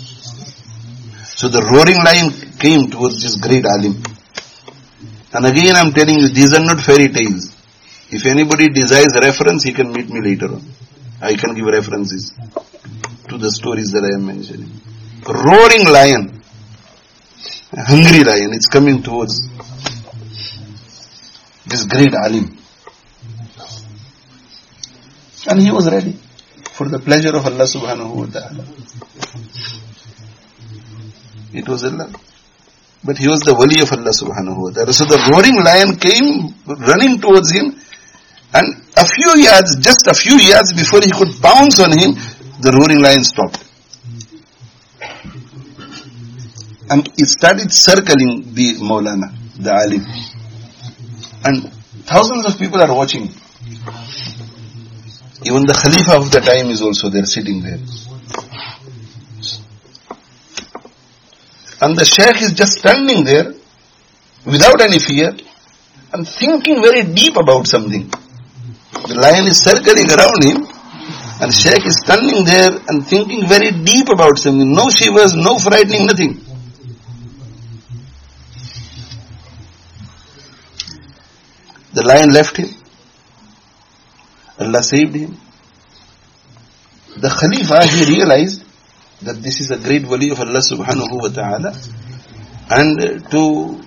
So the roaring lion came towards this great alim. And again I am telling you, these are not fairy tales. If anybody desires a reference, he can meet me later on. I can give references to the stories that I am mentioning. A roaring lion, a hungry lion, it's coming towards this great alim. And he was ready for the pleasure of Allah subhanahu wa ta'ala. It was Allah. But he was the wali of Allah subhanahu wa ta'ala. So the roaring lion came running towards him, and a few yards, just a few yards before he could pounce on him, the roaring lion stopped. And it started circling the Maulana. the alim. And thousands of people are watching. Even the Khalifa of the time is also there, sitting there. And the Shaykh is just standing there without any fear and thinking very deep about something. The lion is circling around him and Shaykh is standing there and thinking very deep about something. No shivers, no frightening, nothing. The lion left him. Allah saved him. The Khalifa, he realized that this is a great wali of Allah subhanahu wa ta'ala, and to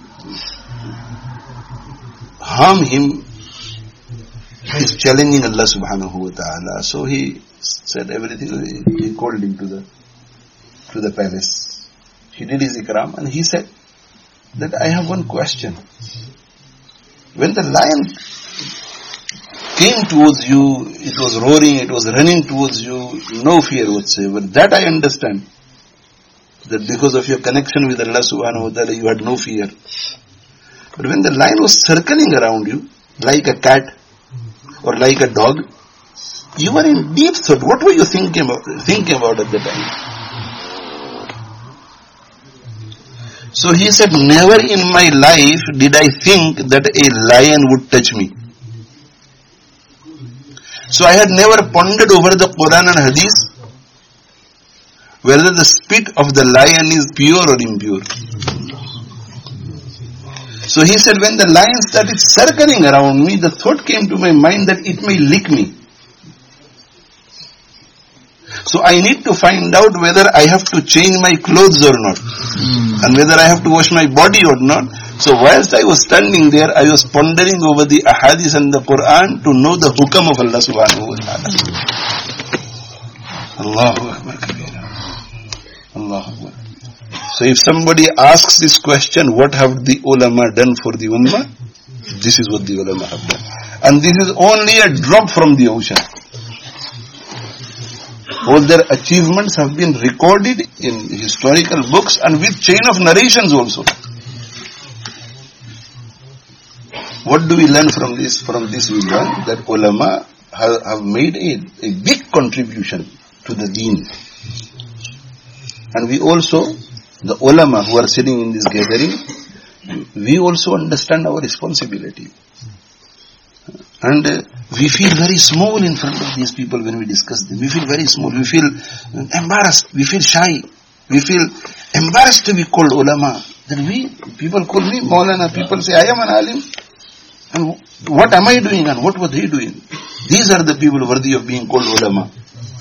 harm him is challenging Allah subhanahu wa ta'ala. So he said everything, he called him to the to the palace. He did his ikram and he said that I have one question. When the lion came towards you, it was roaring, it was running towards you, no fear whatsoever. That I understand. That because of your connection with Allah subhanahu wa ta'ala, you had no fear. But when the lion was circling around you, like a cat or like a dog, you were in deep thought. What were you thinking about, thinking about at the time? So he said, never in my life did I think that a lion would touch me. So I had never pondered over the Quran and Hadith whether the spit of the lion is pure or impure. So he said, when the lion started circling around me, the thought came to my mind that it may lick me. So I need to find out whether I have to change my clothes or not, mm. and whether I have to wash my body or not. So whilst I was standing there, I was pondering over the ahadith and the Quran to know the hukam of Allah subhanahu wa ta'ala. Allahu Akbar kabira. Allahu Akbar. So if somebody asks this question, what have the ulama done for the ummah? This is what the ulama have done. And this is only a drop from the ocean. All their achievements have been recorded in historical books and with chain of narrations also. What do we learn from this? From this we learn that ulama have, have made a, a big contribution to the deen. And we also, the ulama who are sitting in this gathering, we also understand our responsibility. And uh, we feel very small in front of these people when we discuss them. We feel very small. We feel embarrassed. We feel shy. We feel embarrassed to be called ulama. Then we, people call me Maulana. People say, I am an alim. And what am I doing and what were they doing? These are the people worthy of being called ulama.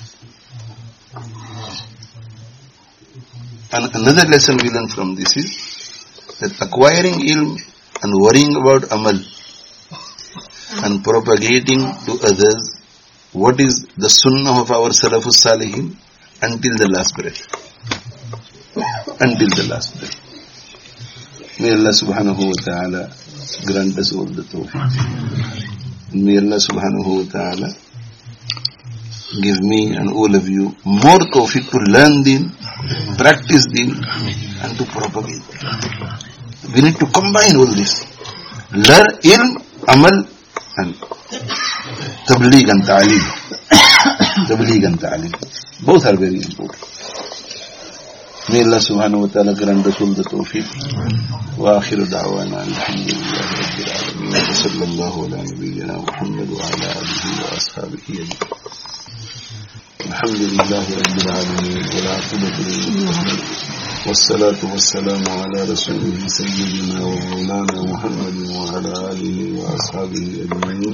And another lesson we learn from this is that acquiring ilm and worrying about amal and propagating to others what is the sunnah of our Salafus Salihin until the last breath. Until the last breath. May Allah subhanahu wa ta'ala grant us all the tawfiq. May Allah subhanahu wa ta'ala give me and all of you more tawfiq to learn deen, practice deen, and to propagate. We need to combine all this. Learn ilm, amal, and tabligh and ta'aleem. Tabligh and ta'aleem. Both are very important. May Allah subhanahu wa ta'ala grant us all the tawfiq. Wa akhiru da'wana alhamdulillahi rabbil alameen. Wa sallallahu ala nabiyyina Muhammad wa ala alihi wa ashabihi ajma'in. Alhamdulillahi rabbil alameen. Wa la aqibatu lil muttaqin. والصلاة والسلام على رسوله سيدنا ومولانا محمد وعلى آله وأصحابه أجمعين.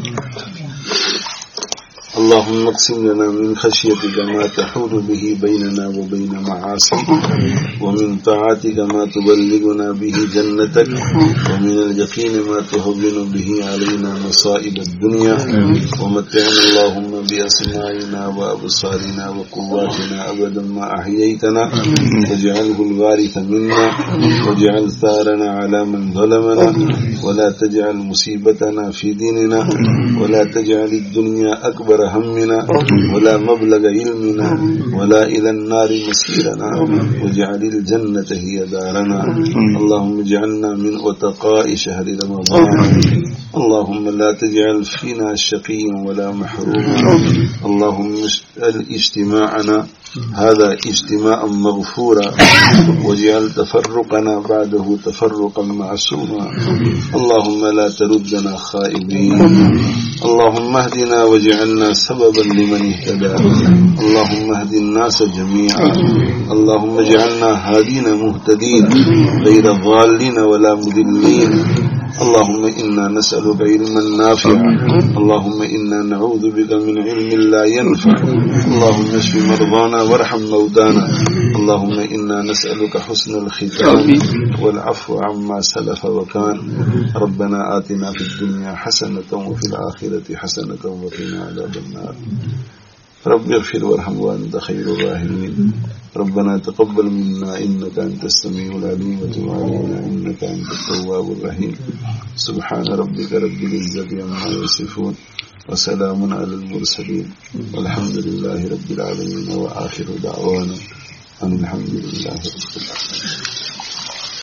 اللهم اقسم لنا من خشيتك ما تحول به بيننا وبين معاصيك ومن طاعتك ما تبلغنا به جنتك ومن اليقين ما تهون به علينا مصائب الدنيا ومتعنا اللهم بأسماعنا وأبصارنا وقواتنا أبدا ما أحييتنا واجعله الوارث منا واجعل ثارنا على من ظلمنا ولا تجعل مصيبتنا في ديننا ولا تجعل الدنيا أكبر همنا ولا مبلغ علمنا ولا إلى النار مسيرنا واجعل الجنة هي دارنا. اللهم اجعلنا من أتقاء شهر رمضان. اللهم لا تجعل فينا شقيا ولا محروما. اللهم اجعل اجتماعنا هذا اجتماعا مغفورا واجعل تفرقنا بعده تفرقا معصوما. اللهم لا تردنا خائبين. اللهم اهدنا واجعلنا سببا لمن اهتدى. اللهم اهد الناس جميعا. اللهم اجعلنا هادين مهتدين غير ضالين ولا مضلين. اللهم إنا نسألك علما نافعا. اللهم إنا نعوذ بك من علم لا ينفع. اللهم اشف مرضانا وارحم موتانا. اللهم إنا نسألك حسن الختام والعفو عما سلف وكان. ربنا آتنا في الدنيا حسنة وفي الآخرة حسنة وقنا عذاب النار. رب اغفر وارحم وأنت خير الراحمين. ربنا تقبل منا إنك أنت السميع العليم وتب علينا إنك أنت التواب الرحيم. سبحان ربك رب العزة عما يصفون وسلام على المرسلين والحمد لله رب العالمين. وآخر دعوانا أن الحمد لله رب العالمين.